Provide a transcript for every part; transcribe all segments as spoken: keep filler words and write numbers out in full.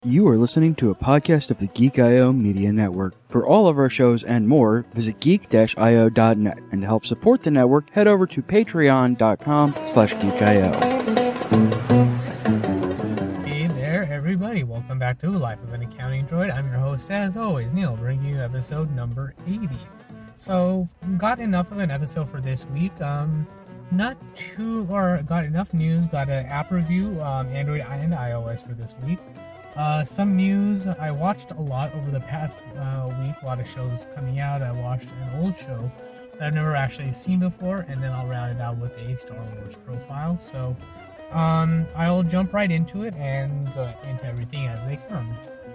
You are listening to a podcast of the Geek dot I O Media Network. For all of our shows and more, visit geek dash I O dot net. And to help support the network, head over to patreon.com slash geekio. Hey there, everybody. Welcome back to Life of an Accounting Droid. I'm your host, as always, Neil, bringing you episode number eighty. So, got enough of an episode for this week. Um, not too, or got enough news. Got an app review, um, Android and iOS for this week. Uh, some news. I watched a lot over the past uh, week, a lot of shows coming out. I watched an old show that I've never actually seen before, and then I'll round it out with a Star Wars profile. So um, I'll jump right into it and go into everything as they come.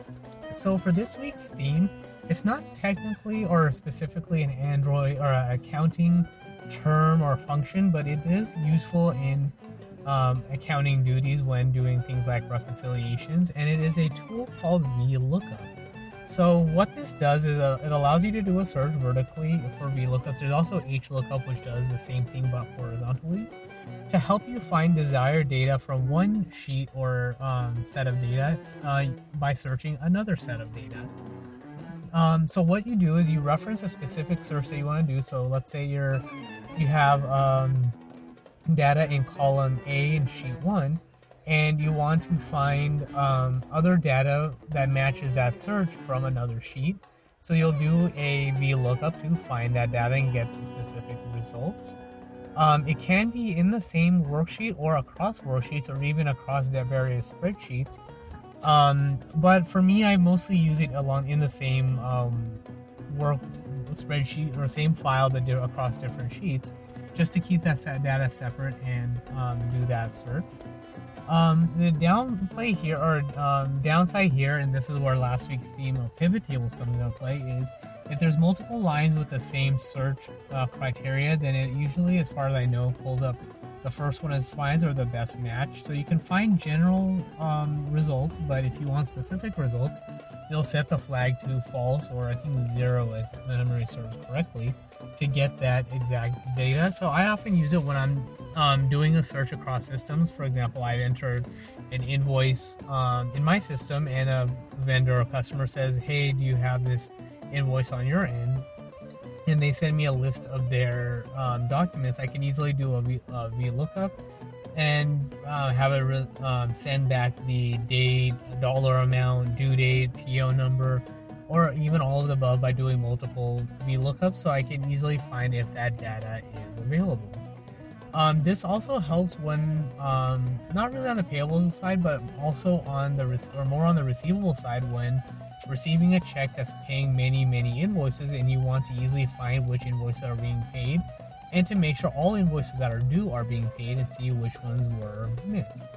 So for this week's theme, it's not technically or specifically an Android or an accounting term or function, but it is useful in Um, accounting duties when doing things like reconciliations, and it is a tool called VLOOKUP. So what this does is uh, it allows you to do a search vertically for VLOOKUPs. There's also HLOOKUP, which does the same thing but horizontally, to help you find desired data from one sheet or um, set of data uh, by searching another set of data. Um, so what you do is you reference a specific search that you want to do. So let's say you're you have um, data in column A in sheet one, and you want to find um, other data that matches that search from another sheet. So you'll do a VLOOKUP to find that data and get specific results. Um, it can be in the same worksheet or across worksheets or even across the various spreadsheets. Um, but for me, I mostly use it along in the same um, work spreadsheet or same file but across different sheets, just to keep that set data separate and um, do that search. Um, the downplay here, or um, downside here, and this is where last week's theme of pivot tables comes into play, is if there's multiple lines with the same search uh, criteria, then it usually, as far as I know, pulls up the first one as finds or the best match. So you can find general um, results, but if you want specific results, you'll set the flag to false or I think zero if memory serves correctly, to get that exact data. So I often use it when I'm um, doing a search across systems. For example, I've entered an invoice um, in my system, and a vendor or customer says, hey, do you have this invoice on your end? And they send me a list of their um, documents. I can easily do a, v, a VLOOKUP and uh, have it re- um, send back the date, dollar amount, due date, P O number, or even all of the above by doing multiple VLOOKUPs, so I can easily find if that data is available. Um, this also helps when, um, not really on the payable side, but also on the, or more on the receivable side, when receiving a check that's paying many, many invoices and you want to easily find which invoices are being paid, and to make sure all invoices that are due are being paid and see which ones were missed.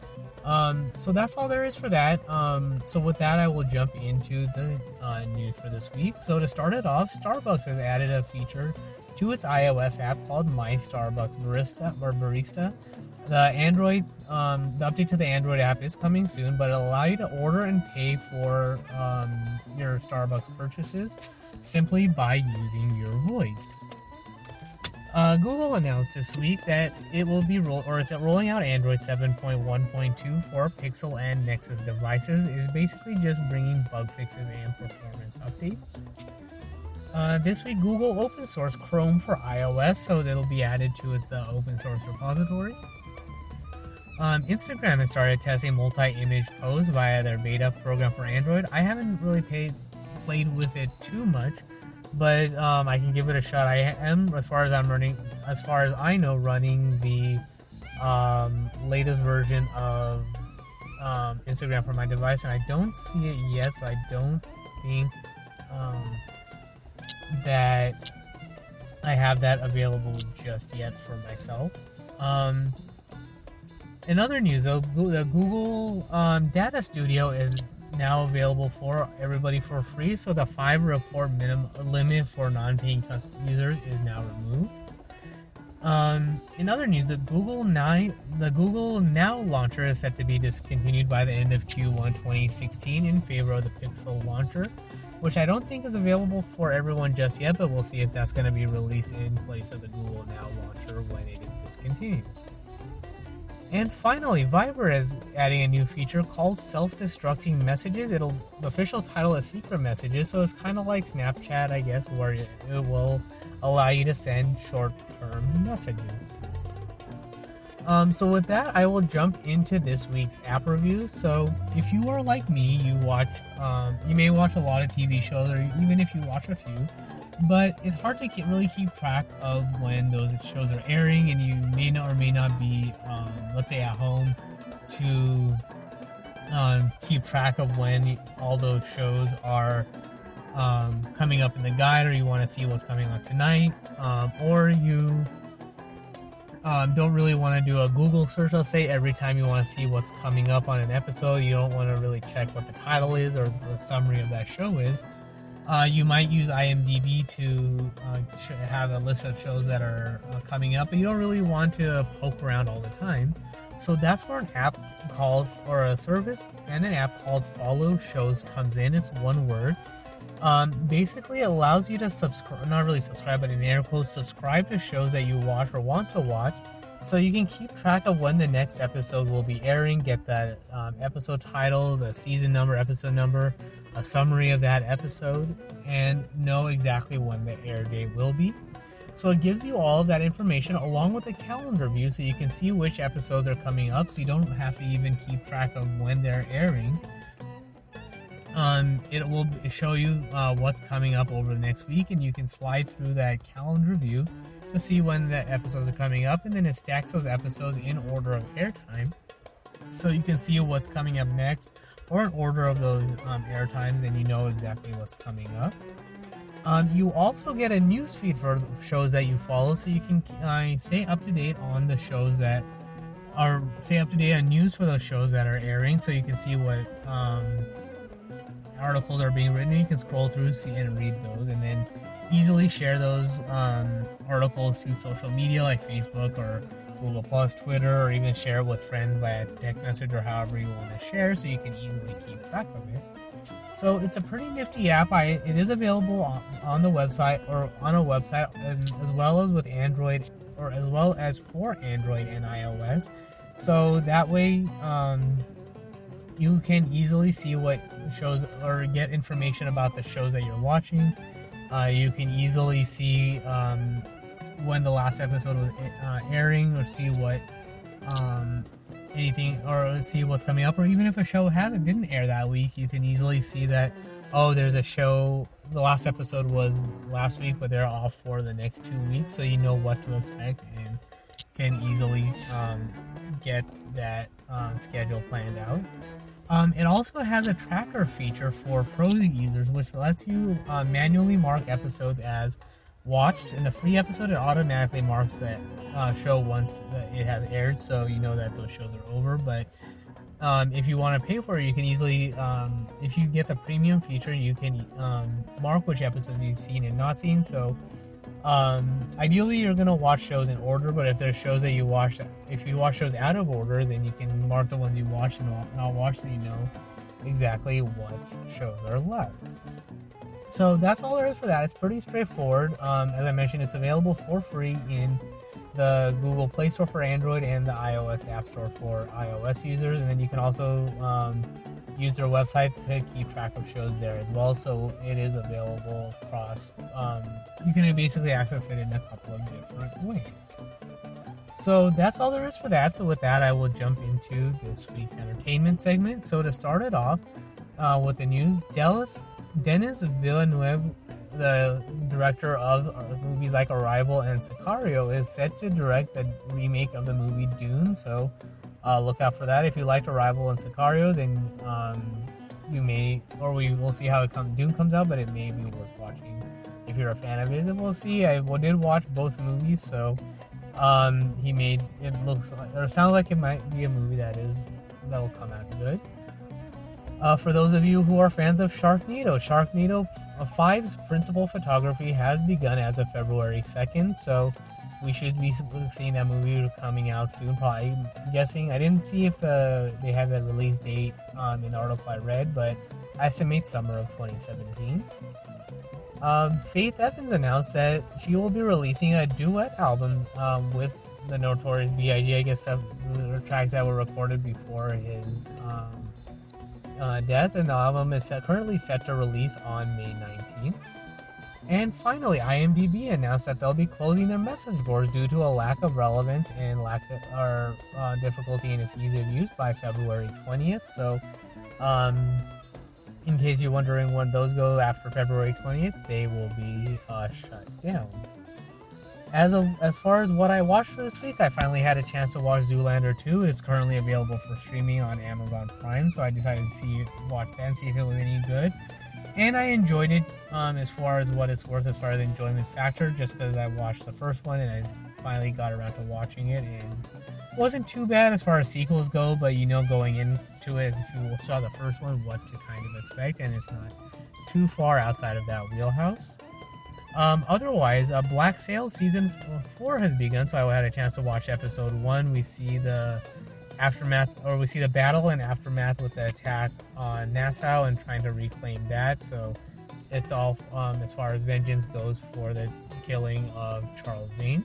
Um, so that's all there is for that. Um, so with that, I will jump into the uh, news for this week. So to start it off, Starbucks has added a feature to its iOS app called My Starbucks Barista or Barista. The Android, um, the update to the Android app is coming soon, but it'll allow you to order and pay for um, your Starbucks purchases simply by using your voice. Uh, Google announced this week that it will be roll or is it rolling out Android seven point one point two for Pixel and Nexus devices. It is basically just bringing bug fixes and performance updates. Uh, this week, Google open source Chrome for iOS, so that'll be added to the open source repository. Um, Instagram has started testing multi-image posts via their beta program for Android. I haven't really paid, played with it too much, but um, I can give it a shot. I am, as far as I'm running, as far as I know, running the um, latest version of um, Instagram for my device, and I don't see it yet, so I don't think um, that I have that available just yet for myself. Um, in other news, though, the Google um, Data Studio is now available for everybody for free, so the five report minimum limit for non-paying users is now removed. Um, in other news, the Google Now the Google Now launcher is set to be discontinued by the end of Q one twenty sixteen in favor of the Pixel launcher, which I don't think is available for everyone just yet, but we'll see if that's going to be released in place of the Google Now launcher when it is discontinued. And finally, Viber is adding a new feature called self-destructing messages. It'll the official title is secret messages, so it's kind of like Snapchat, I guess, where it will allow you to send short-term messages. Um, so with that, I will jump into this week's app review. So if you are like me, you watch, um, you may watch a lot of T V shows, or even if you watch a few, but it's hard to keep, really keep track of when those shows are airing, and you may not or may not be, um, let's say, at home to um, keep track of when all those shows are um, coming up in the guide, or you want to see what's coming on tonight, um, or you um, don't really want to do a Google search, let's say, every time you want to see what's coming up on an episode. You don't want to really check what the title is or the summary of that show is. Uh, you might use IMDb to uh, have a list of shows that are uh, coming up, but you don't really want to poke around all the time. So that's where an app called, or a service and an app called Follow Shows comes in. It's one word. Um, basically, it allows you to subscribe, not really subscribe, but in air quotes, subscribe to shows that you watch or want to watch, so you can keep track of when the next episode will be airing, get the um, episode title, the season number, episode number, a summary of that episode, and know exactly when the air date will be. So it gives you all of that information along with a calendar view, so you can see which episodes are coming up, so you don't have to even keep track of when they're airing. Um, it will show you uh, what's coming up over the next week, and you can slide through that calendar view to see when the episodes are coming up, and then it stacks those episodes in order of airtime, so you can see what's coming up next, or an order of those um, air times, and you know exactly what's coming up. Um, you also get a news feed for shows that you follow, so you can uh, stay up to date on the shows that are, stay up to date on news for those shows that are airing, so you can see what um, articles are being written. You can scroll through, see and read those, and then easily share those um, articles to social media like Facebook or Google Plus, Twitter, or even share it with friends via text message or however you want to share, so you can easily keep track of it. So it's a pretty nifty app. I, it is available on, on the website, or on a website, and as well as with Android, or as well as for Android and iOS. So that way, um, you can easily see what shows, or get information about the shows that you're watching. Uh, you can easily see um, when the last episode was uh, airing, or see what um, anything, or see what's coming up, or even if a show hasn't didn't air that week, you can easily see that, oh, there's a show, the last episode was last week, but they're off for the next two weeks, so you know what to expect and can easily um, get that um, schedule planned out. Um, it also has a tracker feature for pro users, which lets you uh, manually mark episodes as watched. In the free episode, it automatically marks that uh, show once that it has aired, so you know that those shows are over. But um, if you want to pay for it, you can easily, um, if you get the premium feature, you can um, mark which episodes you've seen and not seen. So um, ideally, you're gonna watch shows in order, but if there's shows that you watch, if you watch shows out of order, then you can mark the ones you watched and not watched, so you know exactly what shows are left. So that's all there is for that. It's pretty straightforward. Um, as I mentioned, it's available for free in the Google Play Store for Android and the iOS App Store for iOS users, and then you can also um, use their website to keep track of shows there as well. So it is available across. Um, you can basically access it in a couple of different ways. So that's all there is for that. So with that, I will jump into this week's entertainment segment. So to start it off uh, with the news, Dallas, Denis Villeneuve, the director of movies like Arrival and Sicario, is set to direct the remake of the movie Dune. So uh, look out for that. If you liked Arrival and Sicario, then um, you may, or we will see how it comes. Dune comes out, but it may be worth watching if you're a fan of his. And we'll see. I did watch both movies, so um, he made it looks like, or it sounds like it might be a movie that is that will come out good. Uh, for those of you who are fans of Sharknado, Sharknado five's principal photography has begun as of February second, so we should be seeing that movie coming out soon. Probably, I'm guessing. I didn't see if the they have a release date um, in the article I read, but I estimate summer of twenty seventeen. Um, Faith Evans announced that she will be releasing a duet album um, with the Notorious B I G I guess that or tracks that were recorded before his um, uh, death, and the album is set, currently set to release on May nineteenth. And finally, IMDb announced that they'll be closing their message boards due to a lack of relevance and lack of, or uh, difficulty in its ease of use by February twentieth. So, um, in case you're wondering when those go after February twentieth, they will be uh, shut down. As of as far as what I watched for this week, I finally had a chance to watch Zoolander two. It's currently available for streaming on Amazon Prime, so I decided to see watch that and see if it was any good. And I enjoyed it um, as far as what it's worth, as far as the enjoyment factor, just because I watched the first one and I finally got around to watching it. And it wasn't too bad as far as sequels go, but you know going into it, if you saw the first one, what to kind of expect, and it's not too far outside of that wheelhouse. Um, otherwise, uh, Black Sail Season four has begun, so I had a chance to watch Episode one. We see the aftermath, or we see the battle and aftermath with the attack on Nassau and trying to reclaim that. So it's all um, as far as vengeance goes for the killing of Charles Vane.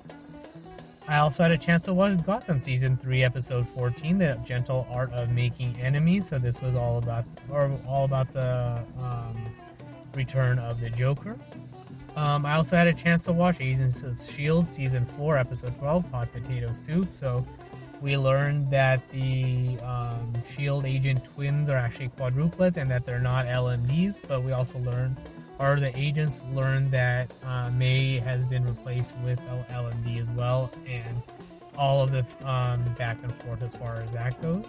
I also had a chance to watch Gotham Season three, Episode fourteen, The Gentle Art of Making Enemies. So this was all about, or all about the um, return of the Joker. Um, I also had a chance to watch Agents of S H I E L D Season four, Episode twelve, Hot Potato Soup. So we learned that the um, S H I E L D agent twins are actually quadruplets and that they're not L M Ds, but we also learned, or the agents learned that uh, May has been replaced with L M D as well, and all of the um, back and forth as far as that goes.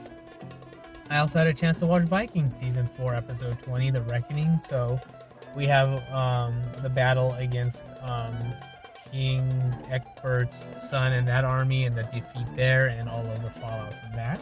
I also had a chance to watch Vikings Season four, Episode twenty, The Reckoning. So we have um, the battle against um, King Egbbert's son and that army, and the defeat there, and all of the fallout from that.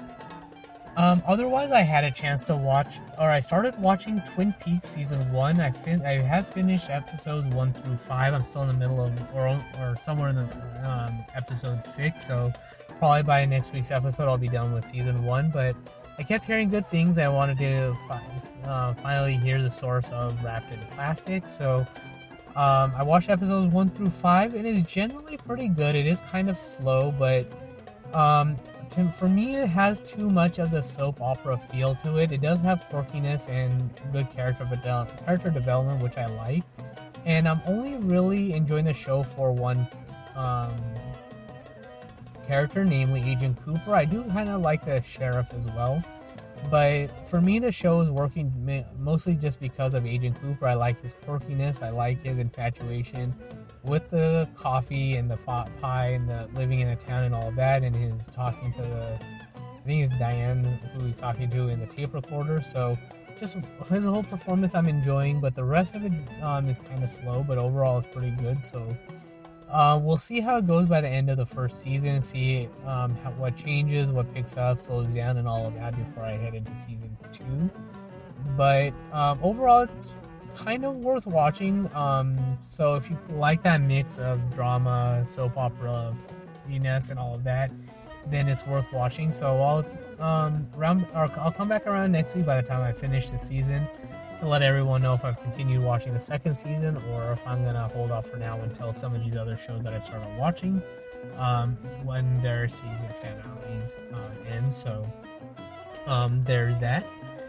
Um, otherwise, I had a chance to watch, or I started watching Twin Peaks Season one. I fin- I have finished episodes one through five. I'm still in the middle of, or, or somewhere in the um, episode six, so probably by next week's episode I'll be done with Season one, but I kept hearing good things. I wanted to find, uh, finally hear the source of Wrapped in Plastic. So um, I watched episodes one through five. It is generally pretty good. It is kind of slow, but um, to, for me, it has too much of the soap opera feel to it. It does have quirkiness and good character, de- character development, which I like. And I'm only really enjoying the show for one um, character, namely Agent Cooper. I do kind of like the sheriff as well, but for me the show is working mostly just because of Agent Cooper. I like his quirkiness, I like his infatuation with the coffee and the pot pie and the living in the town and all of that, and his talking to the, I think it's Diane who he's talking to in the tape recorder. So just his whole performance I'm enjoying, but the rest of it um, is kind of slow, but overall it's pretty good. So Uh, we'll see how it goes by the end of the first season, see um, how, what changes, what picks up, slows down, and all of that before I head into season two. But um, overall, it's kind of worth watching. Um, so if you like that mix of drama, soap opera, ness, and all of that, then it's worth watching. So I'll um, round, or I'll come back around next week by the time I finish the season, to let everyone know if I've continued watching the second season or if I'm going to hold off for now until some of these other shows that I started watching um, when their season finales uh, end. So um, there's that.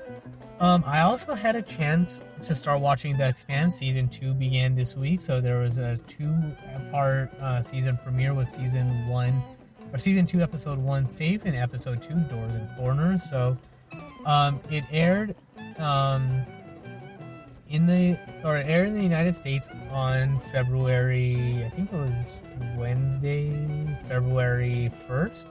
Um, I also had a chance to start watching The Expanse. Season two began this week, so there was a two-part uh, season premiere with season one, or season two, episode one, Safe, and episode two, Doors and Corners. So um, it aired um, in the or it aired in the United States on February, I think it was Wednesday, February first.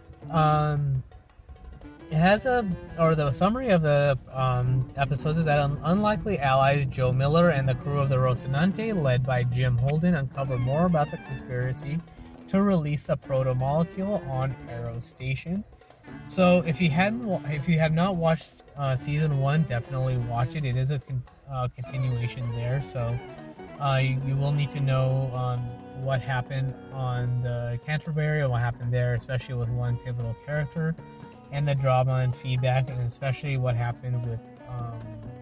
Um, It has a, or the summary of the um, episodes is that un- unlikely allies Joe Miller and the crew of the Rocinante, led by Jim Holden, uncover more about the conspiracy to release a proto-molecule on Arrow Station. So if you hadn't, if you have not watched uh, season one, definitely watch it. It is a con- uh, continuation there, so uh, you, you will need to know um, what happened on the Canterbury and what happened there, especially with one pivotal character, and the drama and feedback, and especially what happened with um,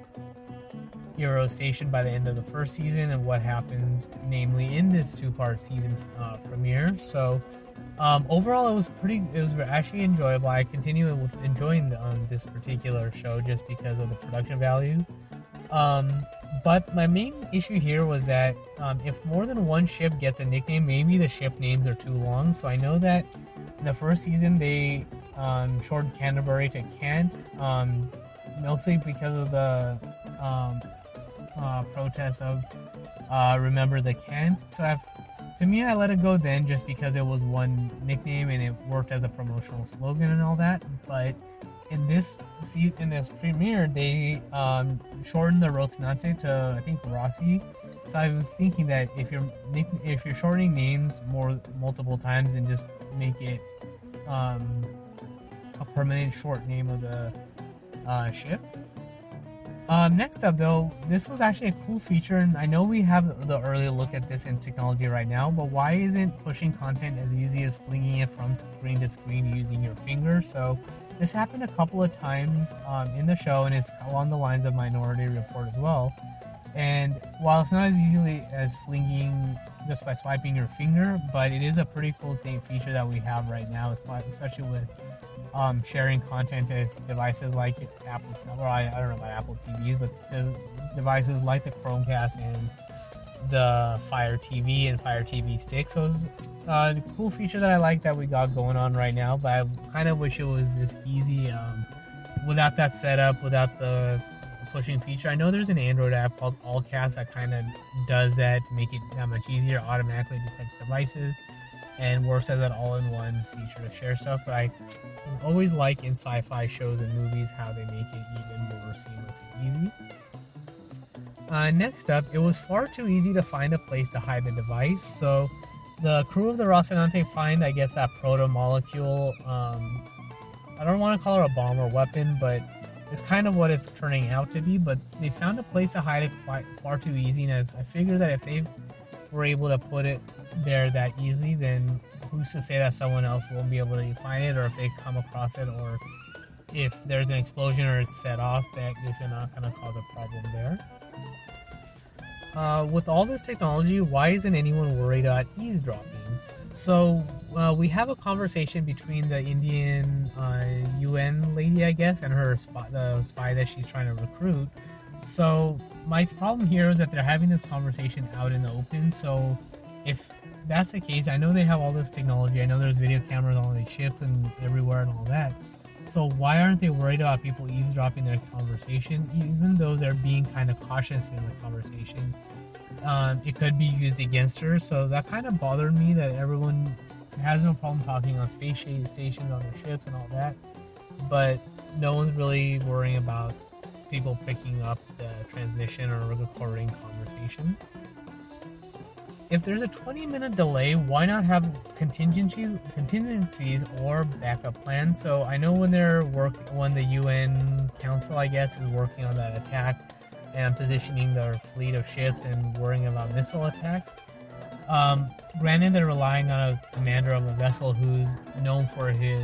Arrow Station by the end of the first season, and what happens, namely, in this two-part season uh, premiere. So, Um, overall, it was pretty. It was actually enjoyable. I continue enjoying um, this particular show just because of the production value. Um, but my main issue here was that um, if more than one ship gets a nickname, maybe the ship names are too long. So I know that in the first season they um, shortened Canterbury to Kent, um, mostly because of the um, uh, protests of uh, Remember the Kent. So I've To me, I let it go then just because it was one nickname and it worked as a promotional slogan and all that. But in this season, in this premiere, they um, shortened the Rocinante to I think Rossi. So I was thinking that if you're if you're shortening names more multiple times and just make it um, a permanent short name of the uh, ship. Um, next up, though, this was actually a cool feature, and I know we have the early look at this in technology right now, but why isn't pushing content as easy as flinging it from screen to screen using your finger? So this happened a couple of times um, in the show, and it's along the lines of Minority Report as well. And while it's not as easily as flinging just by swiping your finger, but it is a pretty cool thing, feature that we have right now, especially with Um, sharing content to devices like Apple, well, I, I don't know about Apple T Vs, but the devices like the Chromecast and the Fire T V and Fire T V Stick. So it's uh, a cool feature that I like that we got going on right now, but I kind of wish it was this easy um, without that setup, without the pushing feature. I know there's an Android app called Allcast that kind of does that to make it that much easier, automatically detects devices and works as an all-in-one feature to share stuff, but I always like in sci-fi shows and movies how they make it even more seamless and easy. Uh, next up, it was far too easy to find a place to hide the device, so the crew of the Rocinante find, I guess, that proto-molecule, um, I don't want to call it a bomb or weapon, but it's kind of what it's turning out to be, but they found a place to hide it quite, far too easy, and I figure that if they were able to put it there that easily, then who's to say that someone else won't be able to find it, or if they come across it, or if there's an explosion or it's set off, that this is not going to cause a problem there. Uh, with all this technology, why isn't anyone worried about eavesdropping? So uh, we have a conversation between the Indian uh, U N lady, I guess, and her spy, the spy that she's trying to recruit. So my problem here is that they're having this conversation out in the open. So if that's the case, I know they have all this technology. I know there's video cameras on these ships and everywhere and all that. So why aren't they worried about people eavesdropping their conversation, even though they're being kind of cautious in the conversation? Um, it could be used against her. So that kind of bothered me that everyone has no problem talking on space stations, on their ships and all that, but no one's really worrying about people picking up the transmission or recording conversation. If there's a twenty minute delay, why not have contingencies, contingencies or backup plans? So I know when they're work, when the U N Council, I guess, is working on that attack and positioning their fleet of ships and worrying about missile attacks. Um, granted, they're relying on a commander of a vessel who's known for his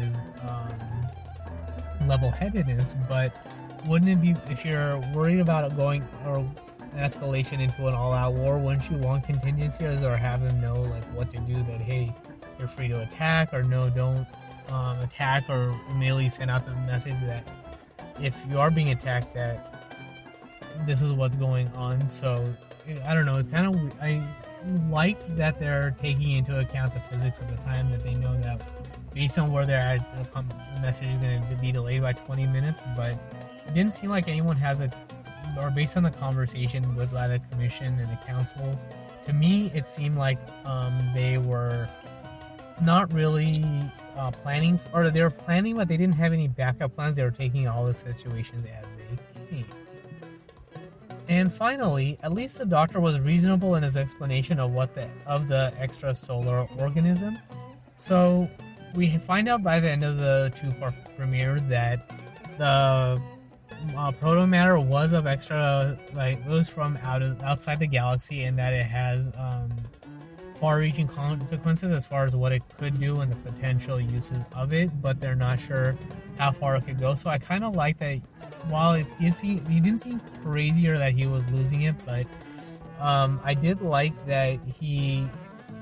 um, level-headedness, but wouldn't it be, if you're worried about it going or an escalation into an all-out war, wouldn't you want contingencies or have them know like what to do, that hey, you're free to attack, or no, don't um, attack, or immediately send out the message that if you are being attacked, that this is what's going on. So I don't know, it's kind of, I like that they're taking into account the physics of the time, that they know that based on where they're at, the message is going to be delayed by twenty minutes, but it didn't seem like anyone has a, or based on the conversation with by the commission and the council, to me it seemed like um, they were not really uh, planning, or they were planning, but they didn't have any backup plans. They were taking all the situations as they came. And finally, at least the Doctor was reasonable in his explanation of what the of the extrasolar organism. So we find out by the end of the two-part premiere that the uh, proto-matter was of extra, like it was from out of outside the galaxy, and that it has um, far-reaching consequences as far as what it could do and the potential uses of it, but they're not sure how far it could go. So I kind of like that. While it did seem, he didn't seem crazy or that he was losing it, but um, I did like that he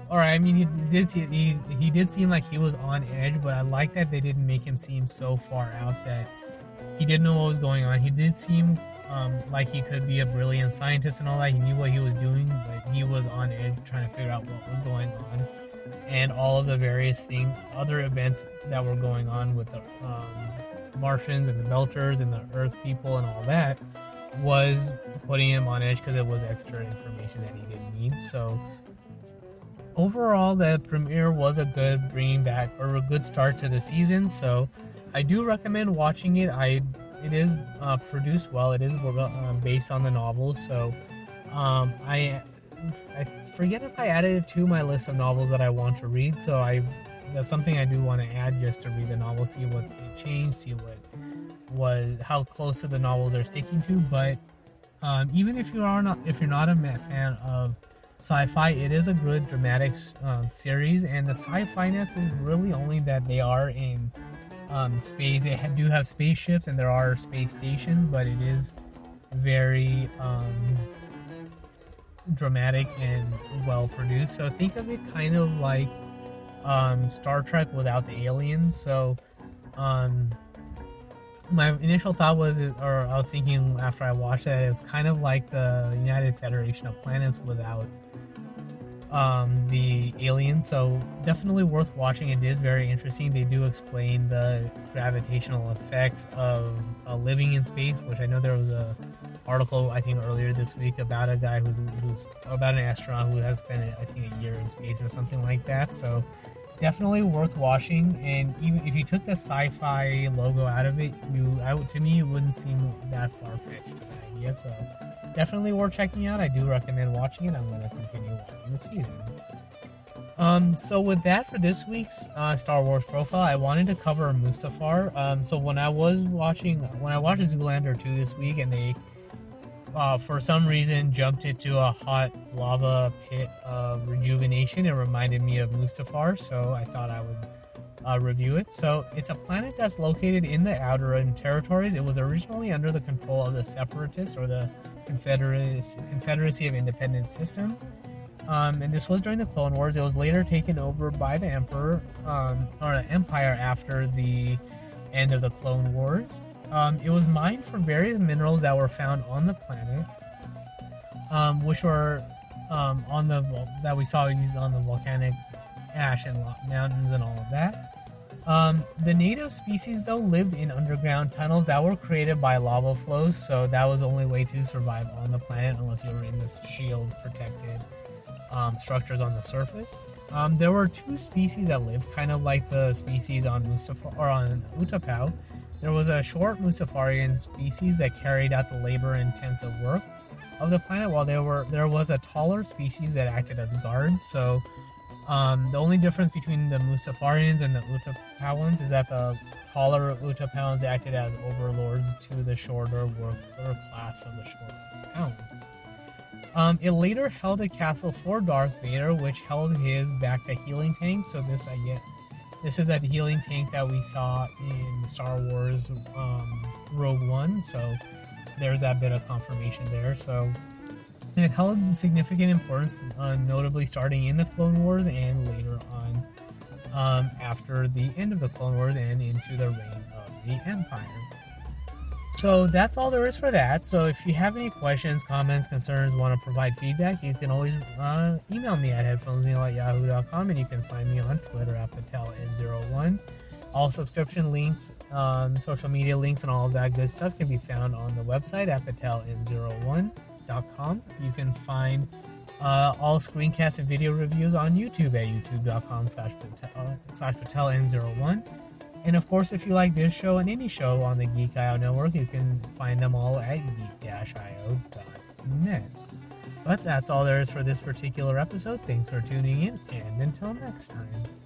or I mean, he did he, he did seem like he was on edge, but I like that they didn't make him seem so far out that he didn't know what was going on. He did seem um, like he could be a brilliant scientist and all that. He knew what he was doing, but he was on edge trying to figure out what was going on. And all of the various things, other events that were going on with the um, Martians and the Belters and the Earth people and all that was putting him on edge because it was extra information that he didn't need. So overall, the premiere was a good bringing back or a good start to the season. So I do recommend watching it. I it is uh, produced well. It is uh, based on the novels. So um, I I forget if I added it to my list of novels that I want to read. So I that's something I do want to add just to read the novel, see what they changed, see what was how close to the novels they're sticking to. But um, even if you are not if you're not a fan of sci-fi, it is a good dramatic um, series, and the sci-fi-ness is really only that they are in um, space. They ha- do have spaceships and there are space stations, but it is very um, dramatic and well produced. So think of it kind of like um, Star Trek without the aliens. So um, my initial thought was, or I was thinking after I watched it, it was kind of like the United Federation of Planets without um, the aliens. So definitely worth watching. It is very interesting. They do explain the gravitational effects of uh, living in space, which I know there was a article I think earlier this week about a guy who's, who's about an astronaut who has spent I think a year in space or something like that. So definitely worth watching, and even if you took the sci-fi logo out of it, you I would to me it wouldn't seem that far-fetched of an idea. So definitely worth checking out. I do recommend watching it. I'm going to continue watching the season. Um, so with that, for this week's uh, Star Wars profile, I wanted to cover Mustafar. Um, so when I was watching, when I watched Zoolander two this week, and they Uh, for some reason jumped into a hot lava pit of rejuvenation, it reminded me of Mustafar, so I thought I would uh, review it. So it's a planet that's located in the Outer Rim territories. It was originally under the control of the Separatists, or the Confederacy, Confederacy of Independent Systems, um, and this was during the Clone Wars. It was later taken over by the Emperor, um, or the Empire, after the end of the Clone Wars. Um, it was mined for various minerals that were found on the planet, um, which were um, on the that we saw used on the volcanic ash and mountains and all of that. Um, the native species, though, lived in underground tunnels that were created by lava flows, so that was the only way to survive on the planet unless you were in this shield-protected um, structures on the surface. Um, there were two species that lived kind of like the species on Mustafar or on Utapau. There was a short Mustafarian species that carried out the labor-intensive work of the planet, while there were there was a taller species that acted as guards. So um, the only difference between the Mustafarians and the Utapauans is that the taller Utapauans acted as overlords to the shorter worker class of the shorter Utapauans. Um, it later held a castle for Darth Vader, which held his Bacta healing tank. So this I get. This is that healing tank that we saw in Star Wars um, Rogue One, so there's that bit of confirmation there. So it held significant importance, uh, notably starting in the Clone Wars and later on um, after the end of the Clone Wars and into the reign of the Empire. So that's all there is for that. So if you have any questions, comments, concerns, want to provide feedback, you can always uh, email me at headphonesneil at yahoo dot com, and you can find me on Twitter at patel n zero one. All subscription links, um, social media links, and all of that good stuff can be found on the website at patel n zero one dot com. You can find uh, all screencasts and video reviews on YouTube at youtube dot com slash patel n zero one. And of course, if you like this show and any show on the Geek I O Network, you can find them all at geek dash i o dot net. But that's all there is for this particular episode. Thanks for tuning in, and until next time.